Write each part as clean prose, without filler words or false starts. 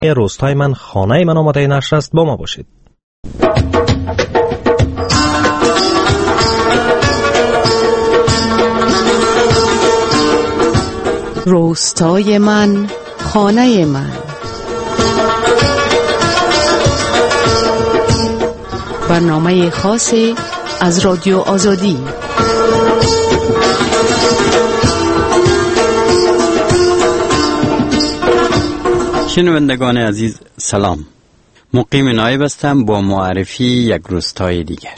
روستای من خانه من آماده نشر است، با ما باشید. روستای من خانه من. برنامه خاصی از رادیو آزادی. شنوندگان عزیز سلام. مقیم نایب هستم با معرفی یک روستای دیگر.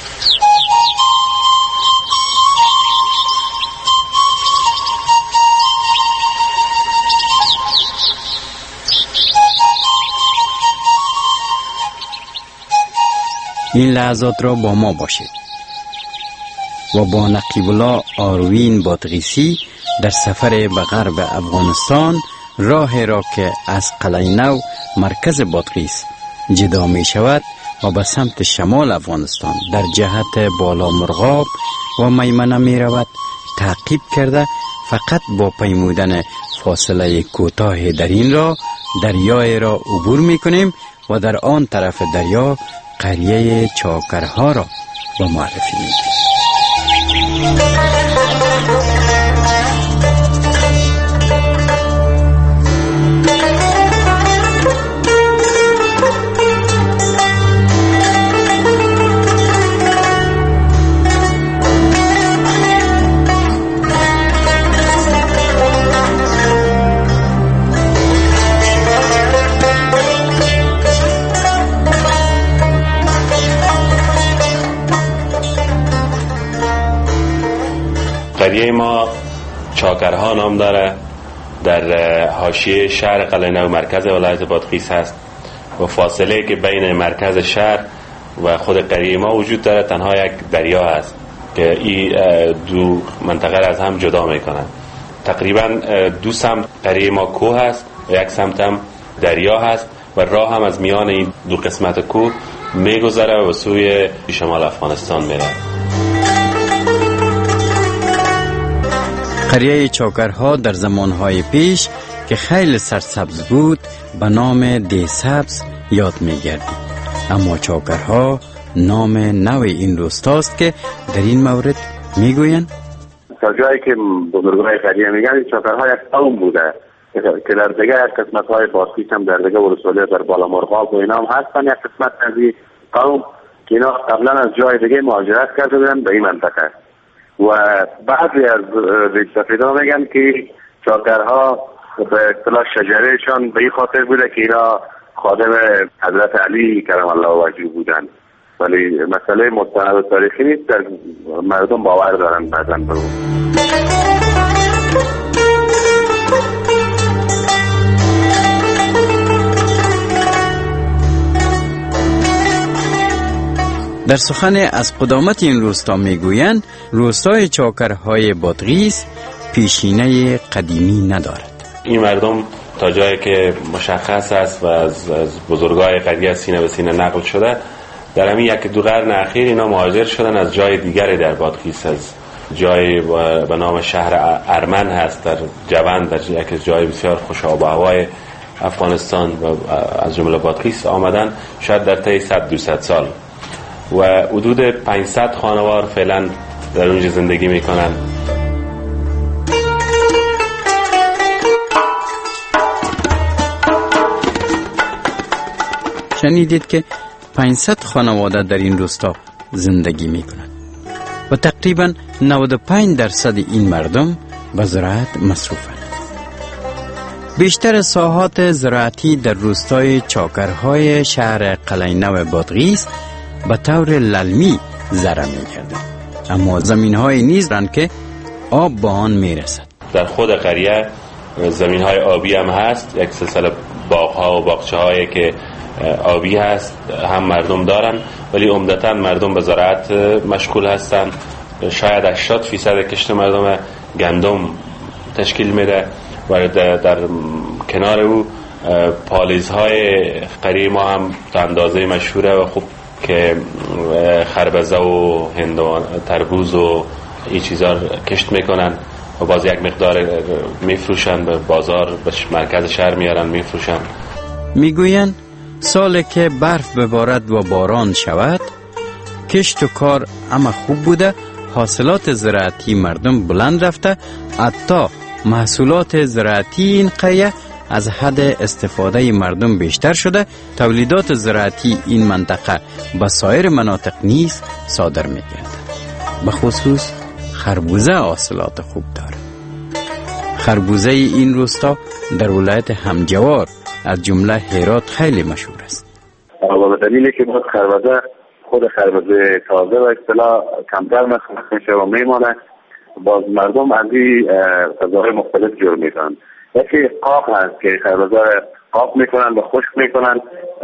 این لحظات را با ما باشید و با نقیب الله آروین بادغیسی در سفر به غرب افغانستان، راه را که از قلعه نو مرکز بادغیس جدا می شود و به سمت شمال افغانستان در جهت بالا مرغاب و میمنه می رود تعقیب کرده، فقط با پیمودن فاصله کوتاه در این راه دریای را عبور می کنیم و در آن طرف دریا قریه چاکرها را با معرفی می کنیم. قریه ما چاکرها نام داره، در حاشیه شهر قلعه نو مرکز ولایت بادغیس هست و فاصله که بین مرکز شهر و خود قریه ما وجود داره تنها یک دریا هست که این دو منطقه از هم جدا میکنن. تقریبا دو سمت قریه ما کوه هست و یک سمت هم دریا هست و راه هم از میان این دو قسمت کوه میگذره و سوی شمال افغانستان میره. قریه چاکرها در زمانهای پیش که خیلی سرسبز بود به نام دی سبز یاد می‌گردید، اما چاکرها نام نو این روستاست که در این مورد میگویند تا جایی که بزرگای قریه میگن چاکرها یک قوم بوده که در دیگه قسمت‌های بادغیس هم در دیگه ولسوالی در بالا مرغاب و اینا هم هستن. یک قسمت از این قوم که اینا قبلا از جای دیگه مهاجرت کرده بودن به این منطقه و بعضی از ریش‌سفیدان میگن که چاکرها به اصطلاح شجرهشان به این خاطر بوده که اینا خادم حضرت علی کرم الله وجهه بودن، ولی مسئله مستند و تاریخی نیست، در مردم باور دارن بعضا به اون. در سخن از قدامت این روستا میگویند روستای چاکرهای بادغیس پیشینه قدیمی ندارد. این مردم تا جایی که مشخص است و از بزرگای قریه سینه به سینه نقل شده در همین یک دو قرن اخیر اینا مهاجر شدن از جای دیگری در بادغیس، از جای به نام شهر ارمن هست در جوند، در یک جای بسیار خوش آب و هوای افغانستان و از جمله بادغیس آمدن، شاید در طی 100-200 سال و حدود 500 خانوار فعلا در اونجا زندگی میکنن. شنیدید که 500 خانواده در این روستا زندگی میکنند و تقریبا 95% این مردم به زراعت مصروفند. بیشتر ساحات زراعتی در روستای چاکرهای شهر قلعه نو بادغیس به طور للمی زرع می‌کردند، اما زمین‌های نیز رند که آب به آن می‌رسد. در خود قریه زمین‌های آبی هم هست، یک سلسله باغ‌ها و باغچه‌هایی که آبی هست هم مردم دارن، ولی عمدتاً مردم به زراعت مشغول هستن. شاید 80% کشت مردم گندم تشکیل میده و در کنار او پالیزهای قریه ما هم تا اندازه مشهوره و خوب که خربزه و هندوان تربوز و این چیزا کشت میکنن و باز یک مقدار میفروشن به بازار، به مرکز شهر میارن میفروشن. میگویند سالی که برف ببارد و باران شود، کشت و کار اما خوب بوده، حاصلات زراعتی مردم بلند رفته، حتی محصولات زراعتی این قریه از حد استفاده مردم بیشتر شده، تولیدات زراعتی این منطقه به سایر مناطق نیز صادر می‌گردد. به خصوص خربوزه حاصلات خوب داره. خربوزه این روستا در ولایت همجوار از جمله هرات خیلی مشهور است. و به دلیلی که باز خربوزه خود خربوزه تازه و اصطلاح کمتر مصرف میشه و میمانه، باز مردم از این غذاهای مختلف جور میکنن. یکی قاق هست که خربوزه قاق میکنن و خشک میکنن،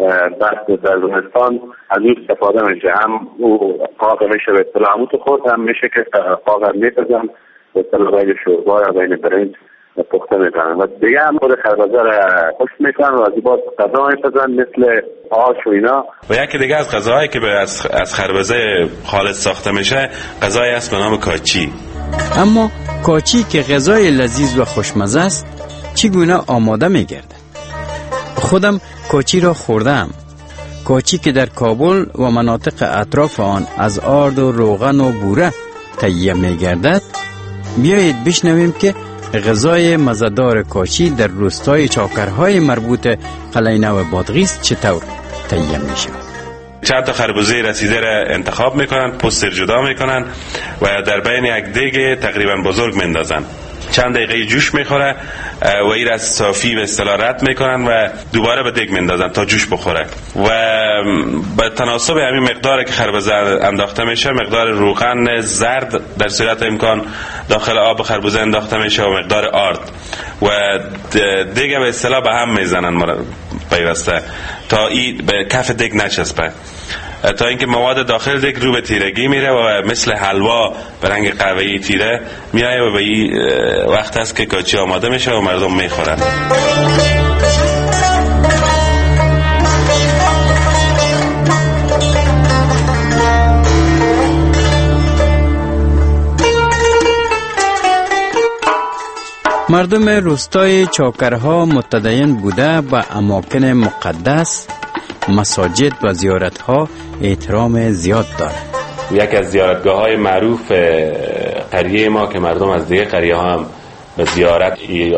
بعد در زمستان از این استفاده میشه. هم او قاق میشه به اصطلاح همون تو خود هم میشه که قاق هم میپزن به اصطلاح بین شوربا یا بین برنج پخته میکنن و دیگه هم خود خربوزه را خشک میکنن و از این باز غذا میپزن مثل آش و اینا. و یکی دیگه از غذاهایی که از خربوزه خالص ساخته میشه غذایی است به نام کاچی. اما کاچی که غذای لذیذ و خوشمزه است چگونه آماده میگرده؟ خودم کاچی را خوردم. کاچی که در کابل و مناطق اطراف آن از آرد و روغن و بوره تهیه میگردد. بیایید بشنویم که غذای مزه‌دار کاچی در روستای چاکرهای مربوط قلعه‌نو بادغیس چطور تهیه میشه. چند تا خربوزه رسیده را انتخاب میکنن، پوست جدا میکنن و در بین یک دیگ تقریبا بزرگ میندازن. چند دقیقه جوش میخوره و این را صافی به اصطلاح رد میکنن و دوباره به دیگ میندازن تا جوش بخوره و به تناسب همین مقداری که خربوزه انداخته میشه مقدار روغن زرد در صورت امکان داخل آب خربوزه انداخته میشه و مقدار آرد و دیگه به اصطلاح به هم میزنن پیوسته تا این به کف دیگ نچسبه، تا اینکه مواد داخل دیگ رو به تیرگی میره و مثل حلوا به رنگ قهوه‌ای تیره میایه و به این وقت است که کاچی آماده میشه و مردم میخورن. مردم روستای چاکرها متدین بوده و اماکن مقدس، مساجد و زیارتها احترام زیاد دارد. یکی از زیارتگاه‌های معروف قریه ما که مردم از دیگه قریه ها هم به زیارت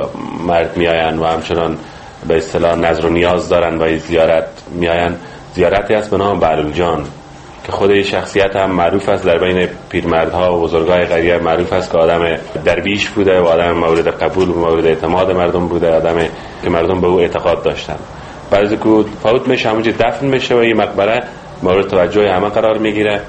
مرد میآیند و همچنان به اصطلاح نظر و نیاز دارن و زیارت میآیند، زیارتی است به نام بهلول جان که خود شخصیت هم معروف است در بین پیرمردها و بزرگای قریه، معروف است که آدم درویش بوده و آدم مورد قبول و مورد اعتماد مردم بوده، آدمی که مردم به او اعتقاد داشتن. بعد از که فوت میشه همونجا دفن میشه و این مقبره مورد توجه همه قرار میگیره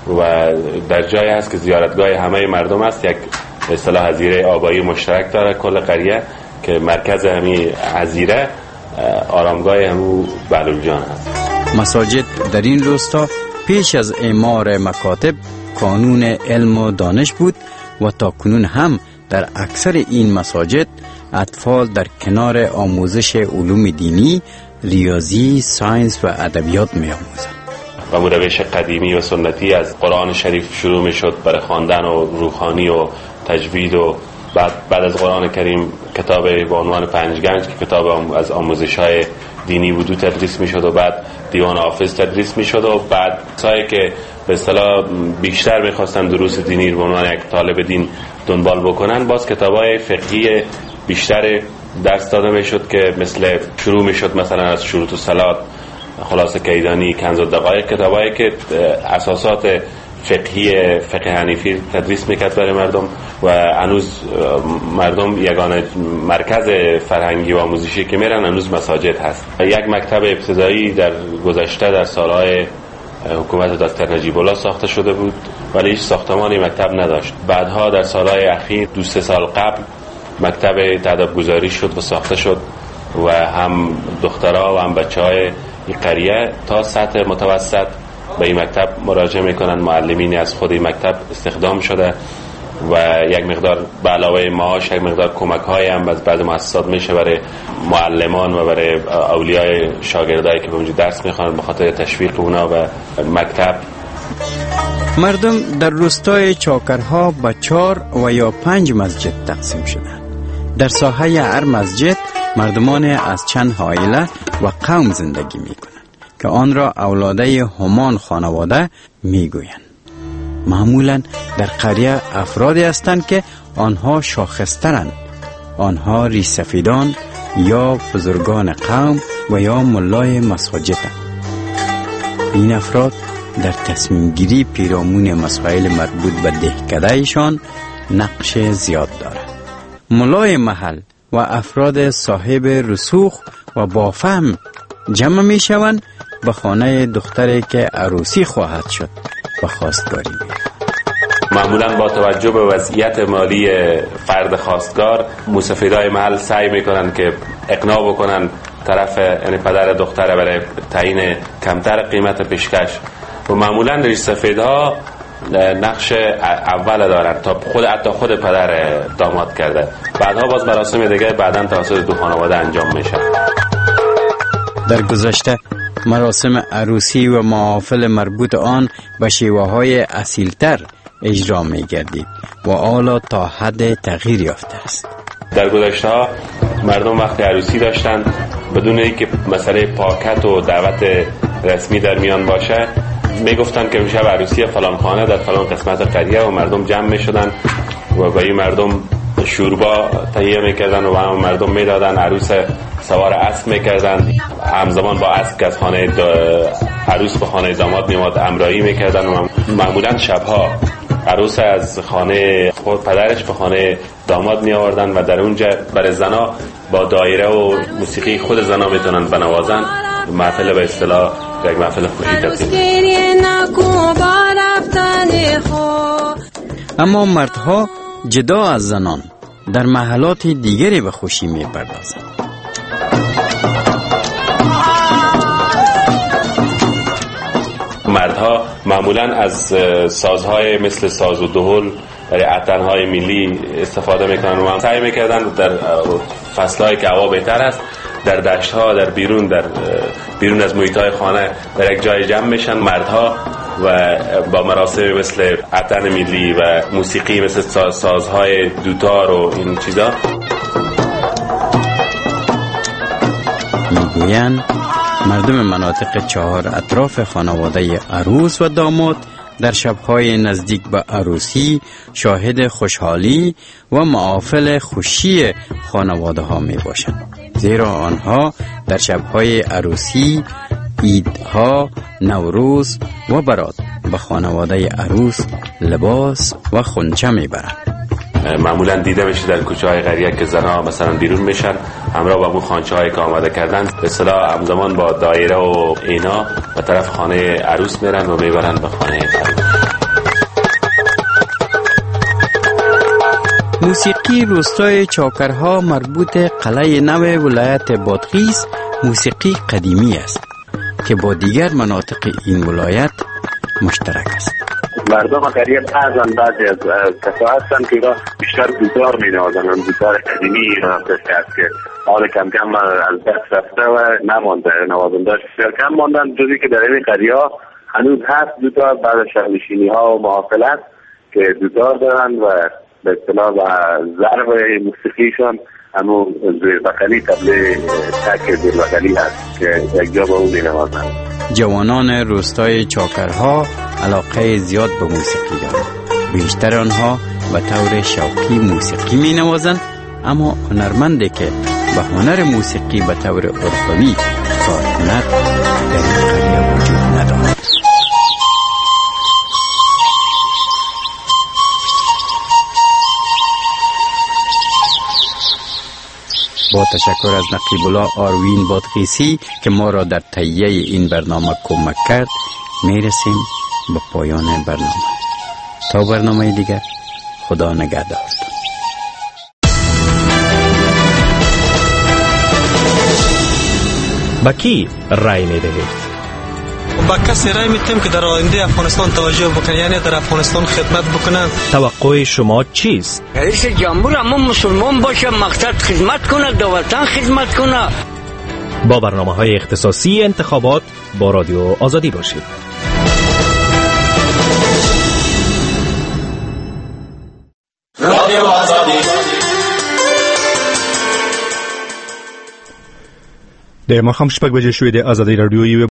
و در جایی هست که زیارتگاه همه مردم است. یک به اصطلاح حظیره آبایی مشترک داره کل قریه که مرکز همین حظیره آرامگاه همون بهلول جان است. مساجد در این روستا پیش از اعمار مکاتب کانون علم و دانش بود و تا کنون هم در اکثر این مساجد اطفال در کنار آموزش علوم دینی، ریاضی، ساینس و ادبیات می آموزند. و روش قدیمی و سنتی از قرآن شریف شروع می شد برای خواندن و روحانی و تجوید و بعد از قرآن کریم کتاب با عنوان پنجگنج که کتاب از آموزش‌های دینی بود تدریس می شد و بعد دیوان حافظ تدریس می شد و بعد سایی که به اصطلاح بیشتر می خواستن دروس دینی رو به عنوان یک طالب دین دنبال بکنن باز کتاب‌های فقهی بیشتر درس داده می شد که مثل شروع می شد مثلا از شروط الصلات، خلاصه کیدانی، کنز الدقایق، کتابایی که اساسات فقهی فقه حنیفی تدریس میکرد برای مردم و هنوز مردم یگانه مرکز فرهنگی و آموزشی که میرن هنوز مساجد هست. یک مکتب ابتدایی در گذشته در سالهای حکومت دکتر نجیب الله ساخته شده بود ولی هیچ ساختمانی مکتب نداشت. بعدها در سالهای اخیر 2-3 سال قبل مکتب تدابگذاری شد و ساخته شد و هم دخترها و هم بچهای این قریه تا سطح متوسط به این مکتب مراجعه میکنن. معلمینی از خود این مکتب استخدام شده و یک مقدار به علاوه معاش یک مقدار کمک های هم از بعض مؤسسات میشه برای معلمان و برای اولیای شاگردایی که به اونجا درس میخوانن به خاطر تشویق اونا و مکتب. مردم در روستای چاکرها به 4 و یا 5 مسجد تقسیم شدند. در ساحه هر مسجد مردمان از چند عائله و قوم زندگی می کنند که آن را اولاده همان خانواده می گویند. معمولا در قریه افرادی هستند که آنها شاخصترند. آنها ریسفیدان یا بزرگان قوم و یا ملای مساجدند. این افراد در تصمیم گیری پیرامون مسائل مربوط به دهکده‌شان نقش زیاد دارد. ملای محل و افراد صاحب رسوخ و با فهم جمع می شوند به خانه دختری که عروسی خواهد شد و خواستگاری می. معمولا با توجه به وضعیت مالی فرد خواستگار، موسفیدای محل سعی میکنن که اقناع بکنن طرف یعنی پدر دختر برای تعیین کمتر قیمت پیشکش و معمولا ریشسفیدها نقش اول دارن تا حتی خود پدر داماد کرده. بعدها باز مراسم دیگه بعداً توسط دو خانواده انجام میشه. در گذشته مراسم عروسی و محافل مربوط آن به شیوه‌های اصیل‌تر اجرا می‌گردید و حالا تا حد تغییر یافته است. در گذشته ها مردم وقتی عروسی داشتن بدون اینکه مسئله پاکت و دعوت رسمی در میان باشه میگفتن که میشه عروسی فلان خانه در فلان قسمت قریه و مردم جمع میشدن و به این مردم شوربا تهیه میکردن و هم مردم میدادن. عروس سوار اسب میکردن، همزمان با اسب از خانه عروس به خانه داماد میومد امرایی میکردن و معمولا شبها عروس از خانه خود پدرش به خانه داماد می آوردن و در اونجا برای زنا با دایره و موسیقی خود زنا میتونن بنوازن. محفل به اصطلاح یک محفل خوشی تبدیل. اما مردها جدا از زنان در محلات دیگری به خوشی می پردازند. مردها معمولا از سازهای مثل ساز و دهل برای عطرهای ملی استفاده میکنن و سعی میکردن در فصلهایی که هوا بهتر است در دشتها در بیرون از محیطهای خانه در یک جای جمع میشن مردها و با مراسم مثل عطر ملی و موسیقی مثل سازهای دوتار و این چیزا میگویند مردم مناطق چهار اطراف خانواده عروس و داماد در شبهای نزدیک به عروسی شاهد خوشحالی و محافل خوشی خانواده ها می باشند، زیرا آنها در شبهای عروسی، عیدها، نوروز و برات به خانواده عروس لباس و خونچه می برند. معمولا دیده میشه در کوچه های قریه که زنها مثلا بیرون میشن همراه با اون خانچه هایی که آماده کردن به اصطلاح همزمان با دایره و اینا به طرف خانه عروس میرن و میبرن به خانه عروس. موسیقی روستای چاکرها مربوط قلعه نو ولایت بادغیس موسیقی قدیمی است که با دیگر مناطق این ولایت مشترک است. مردم قریه بعضی از کسا هستن که بیشتر دوتار می نوازن. دوتار قدیمی نوازنده است که حال کم کم از دست رفته و نمانده، نوازندهاش بسیار کم ماندن، جزی که در این قریه هنوز هست دوتار بعد شهرنشینی ها و محافلت که دوتار دارن و به اصطلاح و ضرب موسیقیشان همون زیربقلی تبله تک زیربقلی هست که یک جا با اون می نوازن. جوانان روستای چاکرها علاقه زیاد به موسیقی دارند. بیشتر آنها به طور شوقی موسیقی می نوازند، اما هنرمندی که به هنر موسیقی به طور عرفوی کار کند در این قریه وجود ندارد. با تشکر از نقیب الله آروین بادغیسی که ما را در تهیه این برنامه کمک کرد، میرسیم به پایان برنامه. تا برنامه دیگر، خدا نگهدار. با کی رای میدهید؟ با کسی رای میدیم که در آینده افغانستان توجه بکنه، یعنی در افغانستان خدمت بکنن. توقع شما چیست؟ رئیس جمهور اما مسلمان باشه، مقصد خدمت کنه، دو وطن خدمت کنه. با برنامه‌های اختصاصی انتخابات با رادیو آزادی باشید. رادیو آزادی. د ماخام شپږ بجې شوې د آزادۍ رادیوي